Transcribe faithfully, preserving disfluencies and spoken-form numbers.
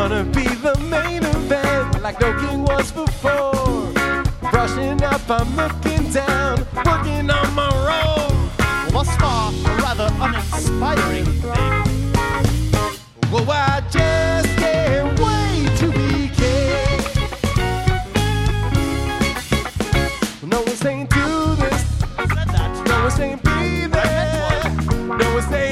gonna be the main event, like no king was before. Brushing up, I'm looking down, working on my role. Well, thus far, a rather uninspiring thing. Well, I just can't wait to be king. No one's saying do this. Said that. No one's saying be there. No one's saying